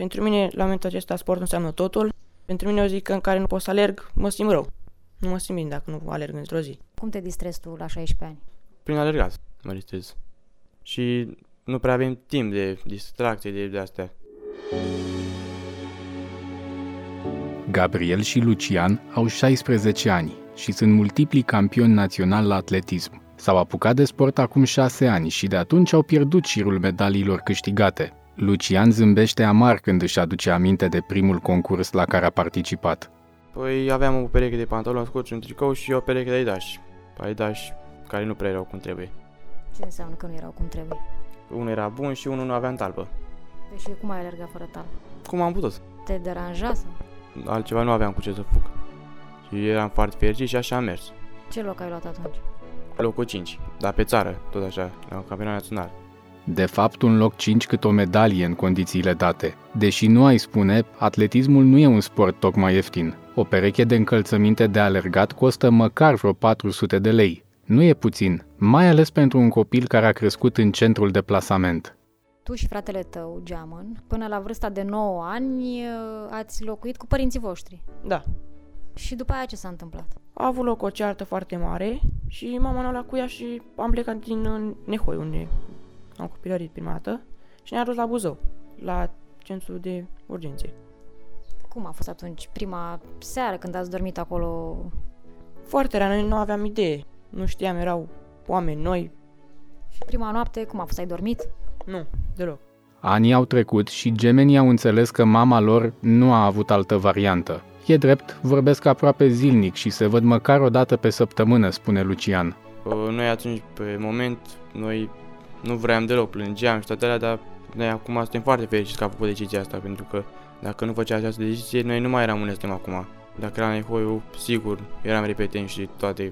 Pentru mine, la momentul acesta, sportul înseamnă totul. Pentru mine, o zi în care nu pot să alerg, mă simt rău. Nu mă simt bine dacă nu alerg într-o zi. Cum te distrezi tu la 16 ani? Prin alergat mă distrez. Și nu prea avem timp de distracție de astea. Gabriel și Lucian au 16 ani și sunt multipli campioni naționali la atletism. S-au apucat de sport acum 6 ani și de atunci au pierdut șirul medaliilor câștigate. Lucian zâmbește amar când își aduce aminte de primul concurs la care a participat. Păi aveam o pereche de pantaloni scurți, un tricou și o pereche de Adidas. Adidas care nu prea erau cum trebuie. Ce înseamnă că nu erau cum trebuie? Unul era bun și unul nu avea în talpă. Deci cum ai alergat fără talpă? Cum am putut? Te deranja sau? Altceva nu aveam cu ce să fug. Și eram foarte fericit și așa am mers. Ce loc ai luat atunci? Locul 5, dar pe țară, tot așa, la un campionat național. De fapt, un loc 5 cât o medalie în condițiile date. Deși nu ai spune, atletismul nu e un sport tocmai ieftin. O pereche de încălțăminte de alergat costă măcar vreo 400 de lei. Nu e puțin, mai ales pentru un copil care a crescut în centrul de plasament. Tu și fratele tău, Geamăn, până la vârsta de 9 ani ați locuit cu părinții voștri. Da. Și după aia ce s-a întâmplat? A avut loc o ceartă foarte mare și mama ne-a luat cu ea și am plecat din Nehoi, unde am copilărit prima dată, și ne-a dus la Buzău, la centru de urgențe. Cum a fost atunci prima seară când ați dormit acolo? Foarte rea, noi nu aveam idee, nu știam, erau oameni noi. Și prima noapte cum a fost, ai dormit? Nu, deloc. Anii au trecut și gemenii au înțeles că mama lor nu a avut altă variantă. E drept, vorbesc aproape zilnic și se văd măcar o dată pe săptămână, spune Lucian. Noi atunci, pe moment, noi nu vreau deloc, plângeam și toate alea, dar noi acum suntem foarte fericiți că a făcut decizia asta, pentru că dacă nu făcea această decizie, noi nu mai eram unde suntem acum. Dacă era Nehoiu, sigur, eram repetent și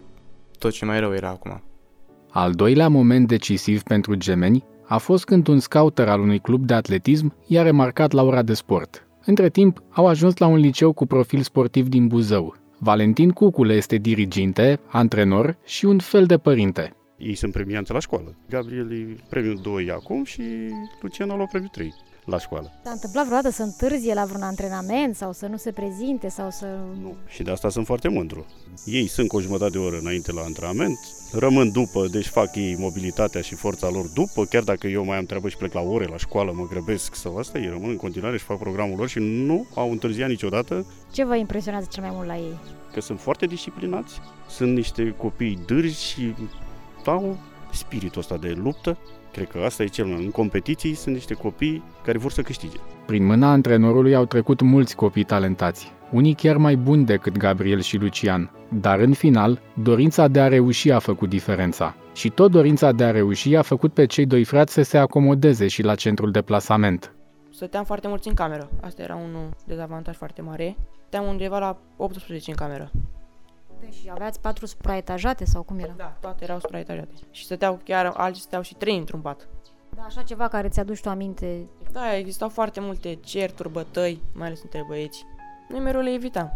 tot ce mai rău era acum. Al doilea moment decisiv pentru gemeni a fost când un scouter al unui club de atletism i-a remarcat la ora de sport. Între timp, au ajuns la un liceu cu profil sportiv din Buzău. Valentin Cucule este diriginte, antrenor și un fel de părinte. Ei sunt premianți la școală. Gabriel e premiul 2 acum și Lucian a luat premiul 3 la școală. S-a întâmplat vreodată să întârzie la vreun antrenament sau să nu se prezinte sau să... Nu. Și de asta sunt foarte mândru. Ei sunt cu o jumătate de oră înainte la antrenament, rămân după, deci fac ei mobilitatea și forța lor după, chiar dacă eu mai am treabă și plec la ore la școală, mă grăbesc sau asta, ei rămân în continuare și fac programul lor și nu au întârziat niciodată. Ce vă impresionează cel mai mult la ei? Că sunt foarte disciplinați, sunt niște copii dârzi și au spiritul ăsta de luptă. Cred că asta e cel mai... În competiții sunt niște copii care vor să câștige. Prin mâna antrenorului au trecut mulți copii talentați, unii chiar mai buni decât Gabriel și Lucian. Dar în final, dorința de a reuși a făcut diferența. Și tot dorința de a reuși a făcut pe cei doi frați să se acomodeze și la centrul de plasament. Stăteam foarte mulți în cameră, asta era un dezavantaj foarte mare. Stăteam undeva la 18 în cameră. Deci aveați 4 supraetajate sau cum era? Da, toate erau supraetajate. Și stăteau chiar, alții stăteau și 3 într-un pat. Da, așa ceva care ți-aduci tu aminte? Da, existau foarte multe certuri, bătăi, mai ales între băieți. Noi mereu le evitam.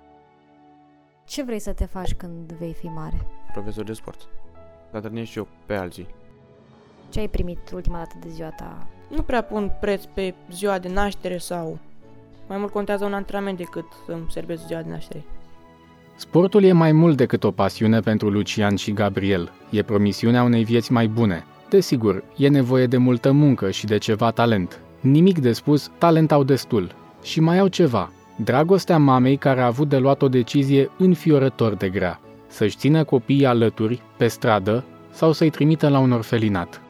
Ce vrei să te faci când vei fi mare? Profesor de sport. Dar trănesc și eu pe alții. Ce ai primit ultima dată de ziua ta? Nu prea pun preț pe ziua de naștere sau... Mai mult contează un antrenament decât să-mi servesc ziua de naștere. Sportul e mai mult decât o pasiune pentru Lucian și Gabriel. E promisiunea unei vieți mai bune. Desigur, e nevoie de multă muncă și de ceva talent. Nimic de spus, talent au destul. Și mai au ceva. Dragostea mamei care a avut de luat o decizie înfiorător de grea. Să-și țină copiii alături, pe stradă, sau să-i trimită la un orfelinat.